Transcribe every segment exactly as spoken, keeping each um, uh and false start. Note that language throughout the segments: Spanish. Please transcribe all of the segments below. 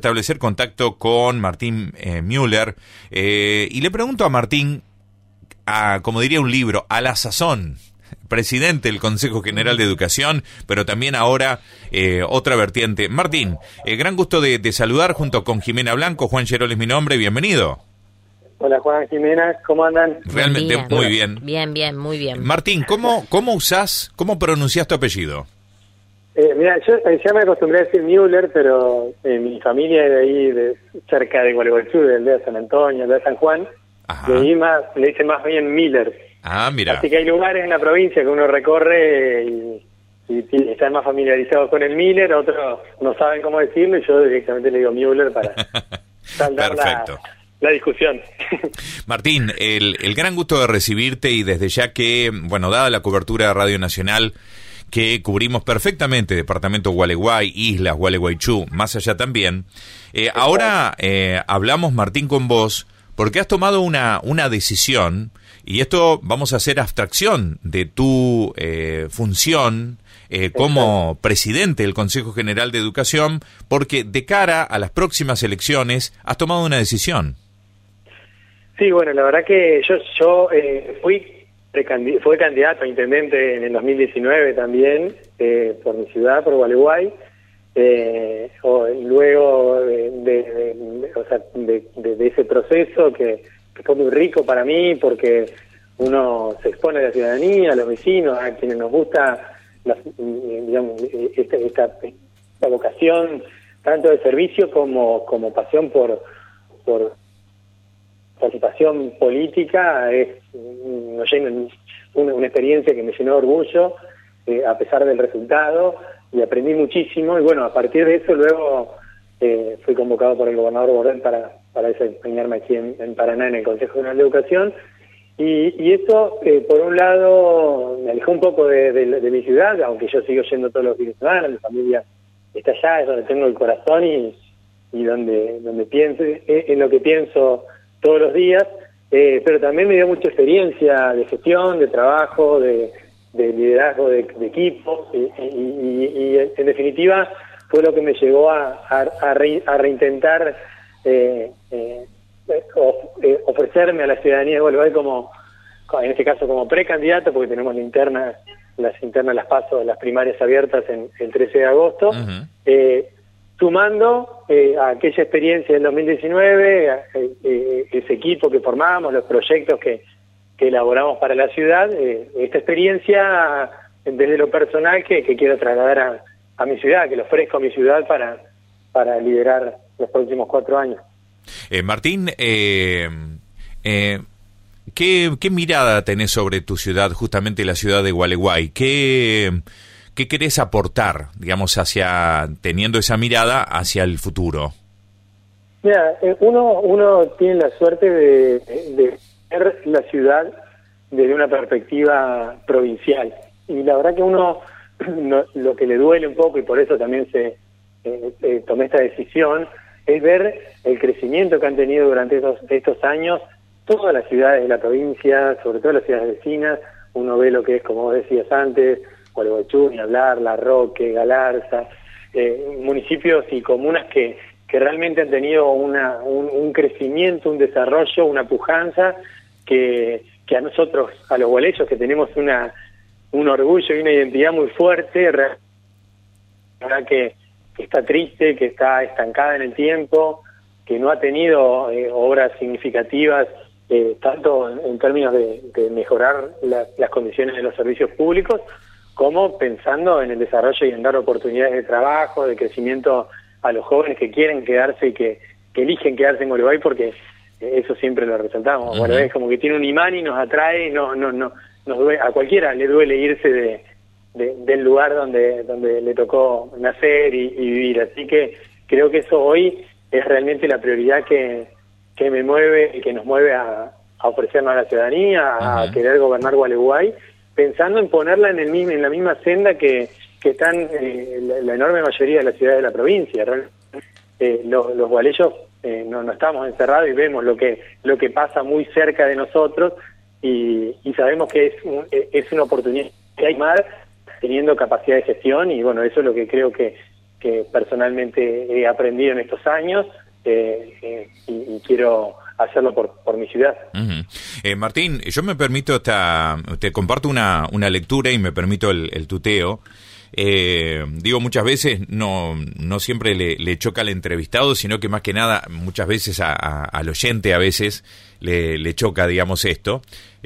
establecer contacto con Martín eh, Müller eh, y le pregunto a Martín, a, como diría un libro, a la sazón, presidente del Consejo General de Educación, pero también ahora eh, otra vertiente. Martín, eh, gran gusto de, de saludar junto con Jimena Blanco. Juan Gerol es mi nombre, bienvenido. Hola Juan, Jimena, ¿cómo andan? Realmente bien. muy bien. Bien, bien, muy bien. Martín, ¿cómo, cómo usás, cómo pronunciás tu apellido? Eh, mira, yo eh, ya me acostumbré a decir Müller, pero eh, mi familia es de ahí, de, cerca de Gualeguaychú, del de San Antonio, del de San Juan. Ajá. De ahí más, le dicen más bien Miller. Ah, mira. Así que hay lugares en la provincia que uno recorre y, y, y están más familiarizados con el Miller, otros no saben cómo decirlo y yo directamente le digo Müller para saldar la, la discusión. Martín, el, el gran gusto de recibirte y desde ya que, bueno, dada la cobertura de Radio Nacional, que cubrimos perfectamente departamento Gualeguay, Islas, Gualeguaychú, más allá también, eh, ahora eh, hablamos, Martín, con vos, porque has tomado una, una decisión, y esto vamos a hacer abstracción de tu eh, función eh, como presidente del Consejo General de Educación, porque de cara a las próximas elecciones has tomado una decisión. Sí, bueno, la verdad que yo, yo eh, fui fue candidato a intendente en el dos mil diecinueve también, eh, por mi ciudad, por Gualeguay. Eh, o, luego de, de, de, o sea, de, de, de ese proceso que, que fue muy rico para mí, porque uno se expone a la ciudadanía, a los vecinos, a quienes nos gusta la, digamos, esta, esta, esta vocación tanto de servicio como, como pasión por, por participación política. Es nos llena una, una experiencia que me llenó de orgullo, eh, a pesar del resultado, y aprendí muchísimo. Y bueno, a partir de eso luego eh, fui convocado por el gobernador Borrell para, para desempeñarme aquí en, en Paraná en el Consejo General de Educación. Y, y eso, eh, por un lado, me alejó un poco de, de, de mi ciudad, aunque yo sigo yendo todos los fines de semana, mi familia está allá, es donde tengo el corazón y, y donde, donde pienso, en lo que pienso todos los días. Eh, pero también me dio mucha experiencia de gestión, de trabajo, de, de liderazgo de, de equipos, y, y, y, y en definitiva fue lo que me llevó a, a, a, re, a reintentar eh, eh, of, eh, ofrecerme a la ciudadanía de Gualeguay como, en este caso como precandidato, porque tenemos la interna, las internas, las paso, las primarias abiertas en el trece de agosto, uh-huh. eh, sumando eh, a aquella experiencia del dos mil diecinueve, eh, eh, ese equipo que formamos, los proyectos que, que elaboramos para la ciudad, eh, esta experiencia desde lo personal que, que quiero trasladar a, a mi ciudad, que le ofrezco a mi ciudad para, para liderar los próximos cuatro años. Eh, Martín, eh, eh, ¿qué, ¿qué mirada tenés sobre tu ciudad, justamente la ciudad de Gualeguay? ¿Qué... ¿Qué querés aportar, digamos, hacia teniendo esa mirada hacia el futuro? Mira, uno uno tiene la suerte de, de ver la ciudad desde una perspectiva provincial. Y la verdad que uno, no, lo que le duele un poco, y por eso también se eh, eh, tomé esta decisión, es ver el crecimiento que han tenido durante estos, estos años todas las ciudades de la provincia, sobre todo las ciudades vecinas. Uno ve lo que es, como vos decías antes, Gualeguaychú, ni hablar, La Roque, Galarza, eh, municipios y comunas que, que realmente han tenido una, un, un crecimiento, un desarrollo, una pujanza que, que a nosotros, a los gualeños, que tenemos una un orgullo y una identidad muy fuerte, la verdad que, que está triste, que está estancada en el tiempo, que no ha tenido eh, obras significativas, eh, tanto en, en términos de, de mejorar la, las condiciones de los servicios públicos, como pensando en el desarrollo y en dar oportunidades de trabajo, de crecimiento a los jóvenes que quieren quedarse y que, que eligen quedarse en Gualeguay, porque eso siempre lo resaltamos. Uh-huh. Gualeguay es como que tiene un imán y nos atrae, y no, no, no, nos duele, a cualquiera le duele irse de, de, del lugar donde, donde le tocó nacer y, y vivir. Así que creo que eso hoy es realmente la prioridad que, que me mueve y que nos mueve a, a ofrecernos a la ciudadanía, uh-huh. a querer gobernar Gualeguay, pensando en ponerla en el mismo, en la misma senda que, que están eh, la, la enorme mayoría de las ciudades de la provincia. Eh, los, los gualeyos eh, no, no estamos encerrados y vemos lo que lo que pasa muy cerca de nosotros, y, y sabemos que es, un, es una oportunidad que hay más teniendo capacidad de gestión, y bueno, eso es lo que creo que, que personalmente he aprendido en estos años eh, eh, y, y quiero hacerlo por, por mi ciudad. Uh-huh. eh, Martín, yo me permito, esta, te comparto una, una lectura y me permito el, el tuteo. Eh, digo, muchas veces no, no siempre le, le choca al entrevistado, sino que más que nada, muchas veces a, a, al oyente a veces le, le choca, digamos, esto.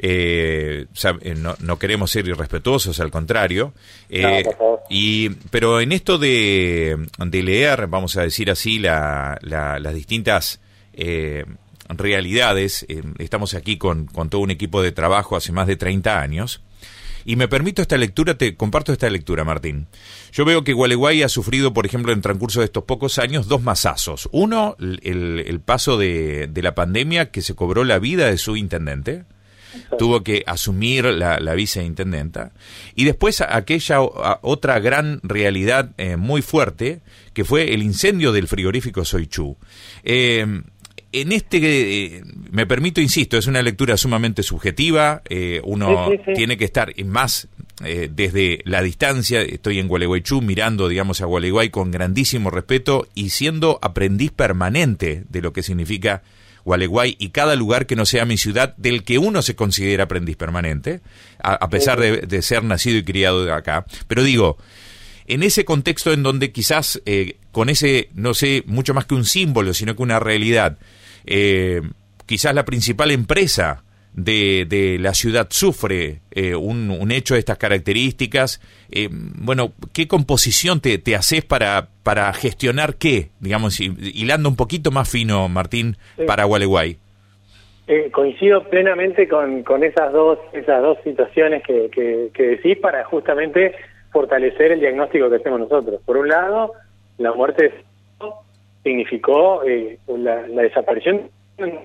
Eh, no, no queremos ser irrespetuosos, al contrario. Eh, no, por favor. Y, pero en esto de, de leer, vamos a decir así, la, la, las distintas eh, realidades, eh, estamos aquí con, con todo un equipo de trabajo hace más de treinta años. Y me permito esta lectura, te comparto esta lectura, Martín. Yo veo que Gualeguay ha sufrido, por ejemplo, en el transcurso de estos pocos años, dos masazos. Uno, el, el paso de, de la pandemia, que se cobró la vida de su intendente. Tuvo que asumir la, la viceintendenta. Y después aquella otra gran realidad eh, muy fuerte, que fue el incendio del frigorífico Soichú. Eh, En este, eh, me permito, insisto, es una lectura sumamente subjetiva, eh, uno sí, sí, sí. tiene que estar más eh, desde la distancia, estoy en Gualeguaychú mirando, digamos, a Gualeguay con grandísimo respeto y siendo aprendiz permanente de lo que significa Gualeguay y cada lugar que no sea mi ciudad, del que uno se considera aprendiz permanente, a, a pesar de, de ser nacido y criado de acá. Pero digo, en ese contexto en donde quizás eh, con ese, no sé, mucho más que un símbolo, sino que una realidad, Eh, quizás la principal empresa de, de la ciudad sufre eh, un, un hecho de estas características. Eh, bueno, ¿qué composición te, te haces para, para gestionar qué? Digamos, hilando un poquito más fino, Martín, sí. para Gualeguay. Eh, coincido plenamente con, con esas dos esas dos situaciones que, que, que decís para justamente fortalecer el diagnóstico que hacemos nosotros. Por un lado, la muerte de significó eh, la, la desaparición de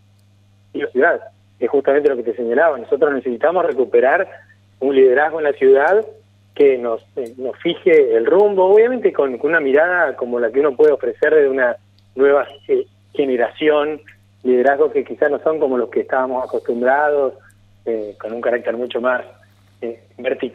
la ciudad. Es justamente lo que te señalaba. Nosotros necesitamos recuperar un liderazgo en la ciudad que nos, eh, nos fije el rumbo, obviamente con, con una mirada como la que uno puede ofrecer de una nueva eh, generación, liderazgos que quizás no son como los que estábamos acostumbrados, eh, con un carácter mucho más eh, vertical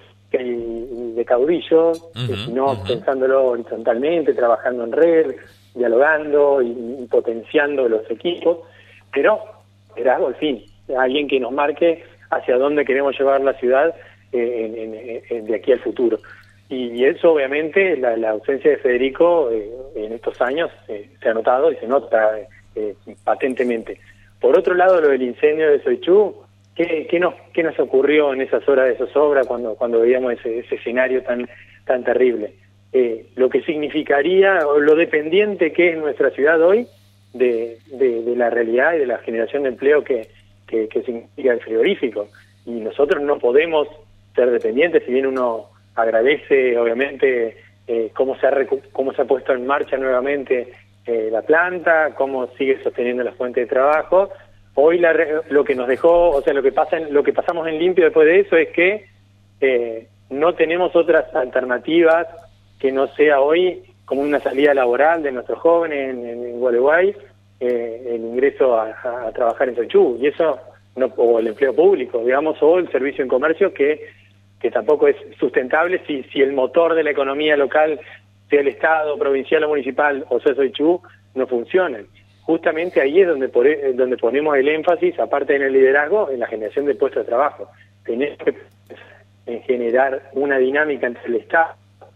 y de caudillo, uh-huh, eh, sino uh-huh. pensándolo horizontalmente, trabajando en red, dialogando y, y potenciando los equipos, pero liderazgo al fin, alguien que nos marque hacia dónde queremos llevar la ciudad eh, en, en, en, de aquí al futuro. Y, y eso obviamente, la, la ausencia de Federico eh, en estos años eh, se ha notado y se nota eh, patentemente. Por otro lado, lo del incendio de Soichú, ¿qué, qué, nos, qué nos ocurrió en esas horas de zozobra cuando, cuando veíamos ese, ese escenario tan, tan terrible? Eh, lo que significaría, o lo dependiente que es nuestra ciudad hoy de, de, de la realidad y de la generación de empleo que, que, que significa el frigorífico. Y nosotros no podemos ser dependientes, si bien uno agradece, obviamente, eh, cómo, se ha recu- cómo se ha puesto en marcha nuevamente eh, la planta, cómo sigue sosteniendo la fuente de trabajo. Hoy la re- lo que nos dejó, o sea, lo que pasa en, lo que pasamos en limpio después de eso es que eh, no tenemos otras alternativas que no sea hoy como una salida laboral de nuestros jóvenes en, en, en Gualeguay, eh, el ingreso a, a, a trabajar en Soichú, y eso, no, o el empleo público, digamos, o el servicio en comercio, que, que tampoco es sustentable si, si el motor de la economía local, sea el Estado, provincial o municipal, o sea Soichú, no funcionan. Justamente ahí es donde, por, donde ponemos el énfasis, aparte en el liderazgo, en la generación de puestos de trabajo. Tenemos que en generar una dinámica entre el Estado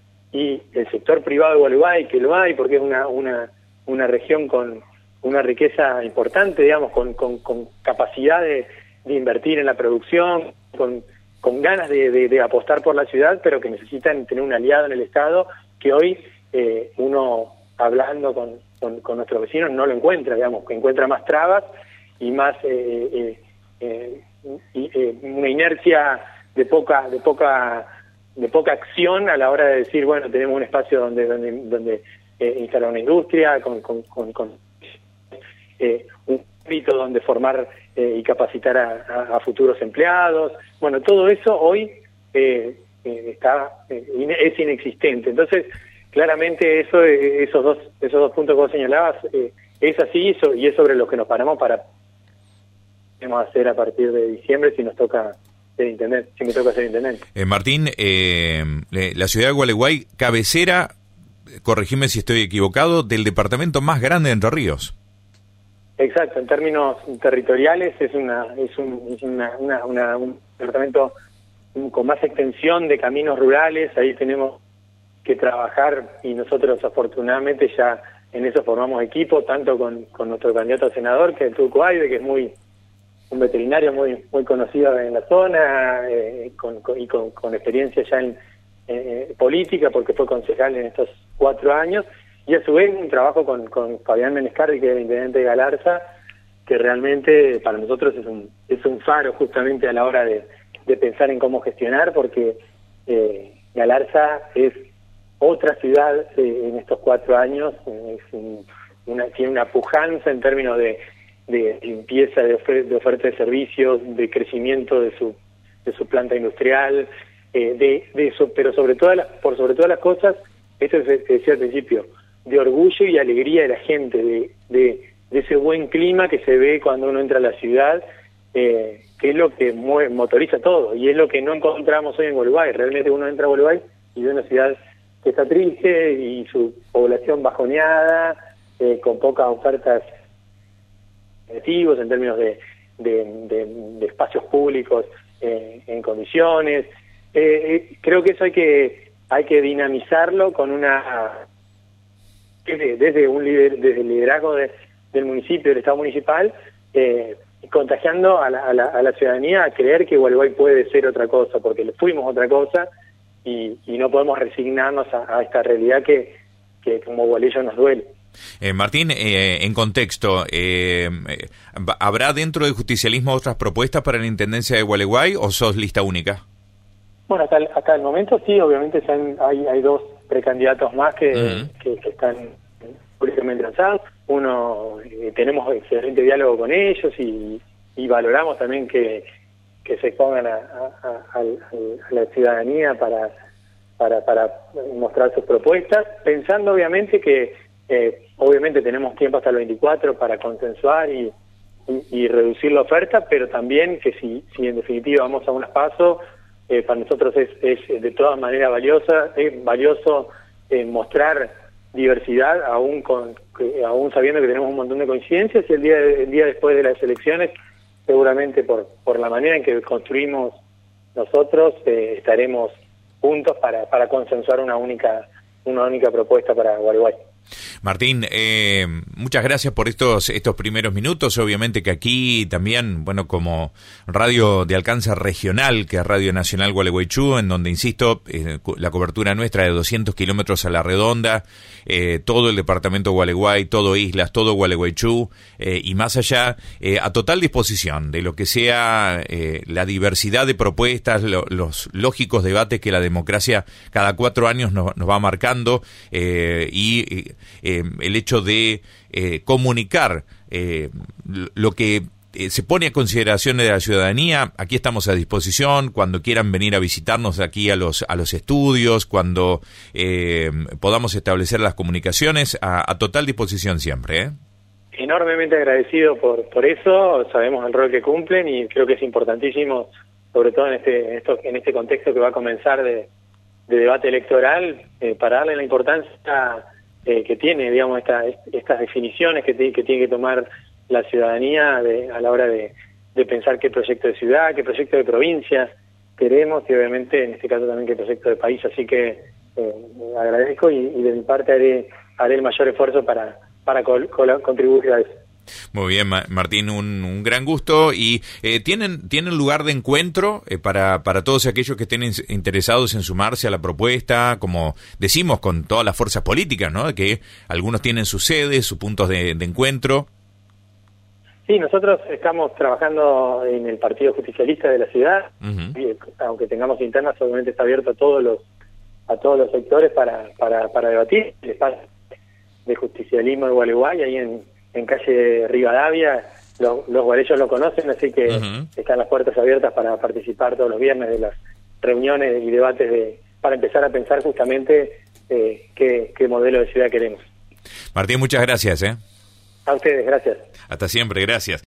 y el sector privado de Gualeguay, que lo hay porque es una una una región con una riqueza importante, digamos, con, con, con capacidad de, de invertir en la producción, con, con ganas de, de, de apostar por la ciudad, pero que necesitan tener un aliado en el Estado, que hoy eh, uno, hablando con, con, con nuestros vecinos, no lo encuentra, digamos, que encuentra más trabas y más eh, eh, eh, y, eh, una inercia de poca de poca de poca acción a la hora de decir, bueno, tenemos un espacio donde donde donde eh, instalar una industria, con, con, con, con eh, un ámbito donde formar eh, y capacitar a, a, a futuros empleados. Bueno, todo eso hoy eh, eh, está eh, es inexistente. Entonces, claramente eso esos dos esos dos puntos que vos señalabas eh, es así y es sobre lo que nos paramos para vamos a hacer a partir de diciembre si nos toca ser intendente, si me toca ser intendente. Eh, Martín, eh, la ciudad de Gualeguay, cabecera corregime si estoy equivocado, del departamento más grande de Entre Ríos. Exacto, en términos territoriales es una es un, es una, una, una, un departamento con más extensión de caminos rurales. Ahí tenemos que trabajar y nosotros afortunadamente ya en eso formamos equipo, tanto con, con nuestro candidato a senador, que es el Turco Aybe, que es muy un veterinario muy muy conocido en la zona, eh, con, con, y con, con experiencia ya en eh, política, porque fue concejal en estos cuatro años, y a su vez un trabajo con, con Fabián Menescardi, que es el intendente de Galarza, que realmente para nosotros es un es un faro justamente a la hora de, de pensar en cómo gestionar, porque eh, Galarza es otra ciudad eh, en estos cuatro años, es un, una, tiene una pujanza en términos de de limpieza, de, ofer de oferta de servicios, de crecimiento de su de su planta industrial, eh, de, de eso, pero sobre todas las, por sobre todas las cosas, esto es, te decía al principio, de orgullo y alegría de la gente, de, de, de ese buen clima que se ve cuando uno entra a la ciudad, eh, que es lo que mueve, motoriza todo, y es lo que no encontramos hoy en Gualeguay. Realmente uno entra a Gualeguay y ve una ciudad que está triste y su población bajoneada, eh, con pocas ofertas en términos de, de, de, de espacios públicos eh, en condiciones. Eh, creo que eso hay que hay que dinamizarlo con una desde, desde un lider, desde el liderazgo de, del municipio, del Estado municipal, eh, contagiando a la, a, la, a la ciudadanía a creer que Gualeguay puede ser otra cosa, porque fuimos otra cosa y, y no podemos resignarnos a, a esta realidad que, que como gualeños nos duele. Eh, Martín, eh, en contexto, eh, ¿habrá dentro del justicialismo otras propuestas para la Intendencia de Gualeguay o sos lista única? Bueno, hasta el, hasta el momento sí, obviamente se han, hay, hay dos precandidatos más que, uh-huh. que, que están públicamente lanzados. Uno, eh, tenemos excelente diálogo con ellos y, y valoramos también que, que se pongan a, a, a, a la ciudadanía para, para, para mostrar sus propuestas, pensando obviamente que Eh, obviamente tenemos tiempo hasta el veinticuatro para consensuar y, y, y reducir la oferta, pero también que si, si en definitiva vamos a unos pasos, eh, para nosotros es, es de todas maneras valiosa, es valioso eh, mostrar diversidad, aún con que, aún sabiendo que tenemos un montón de coincidencias, y el día, el día después de las elecciones, seguramente por, por la manera en que construimos nosotros, eh, estaremos juntos para, para consensuar una única, una única propuesta para Gualeguay. Martín, eh, muchas gracias por estos estos primeros minutos. Obviamente que aquí también, bueno, como radio de alcance regional, que es Radio Nacional Gualeguaychú, en donde, insisto, eh, la cobertura nuestra de doscientos kilómetros a la redonda, eh, todo el departamento de Gualeguay, todo Islas, todo Gualeguaychú, eh, y más allá, eh, a total disposición de lo que sea eh, la diversidad de propuestas, lo, los lógicos debates que la democracia cada cuatro años nos, nos va marcando, eh, y eh, el hecho de eh, comunicar eh, lo que eh, se pone a consideración de la ciudadanía. Aquí estamos a disposición cuando quieran venir a visitarnos aquí a los a los estudios, cuando eh, podamos establecer las comunicaciones, a, a total disposición siempre, ¿eh? Enormemente agradecido por por eso. Sabemos el rol que cumplen y creo que es importantísimo, sobre todo en este en, esto, en este contexto que va a comenzar de, de debate electoral, eh, para darle la importancia Eh, que tiene, digamos, esta, estas definiciones que, que tiene que tomar la ciudadanía de, a la hora de, de pensar qué proyecto de ciudad, qué proyecto de provincia queremos, y obviamente en este caso también qué proyecto de país. Así que eh, agradezco y, y de mi parte haré, haré el mayor esfuerzo para, para col, col, contribuir a eso. Muy bien, Martín, un, un gran gusto. ¿Y eh, tienen tienen lugar de encuentro eh, para, para todos aquellos que estén interesados en sumarse a la propuesta, como decimos, con todas las fuerzas políticas, ¿no? Que algunos tienen sus sedes, sus puntos de, de encuentro? Sí, nosotros estamos trabajando en el Partido Justicialista de la ciudad, uh-huh. y, aunque tengamos internas, obviamente está abierto a todos los a todos los sectores para, para, para debatir el espacio de justicialismo de Gualeguay, ahí en en calle Rivadavia. Los, los guarellos lo conocen, así que uh-huh. están las puertas abiertas para participar todos los viernes de las reuniones y debates de para empezar a pensar justamente eh, qué, qué modelo de ciudad queremos. Martín, muchas gracias. ¿eh? A ustedes, gracias. Hasta siempre, gracias.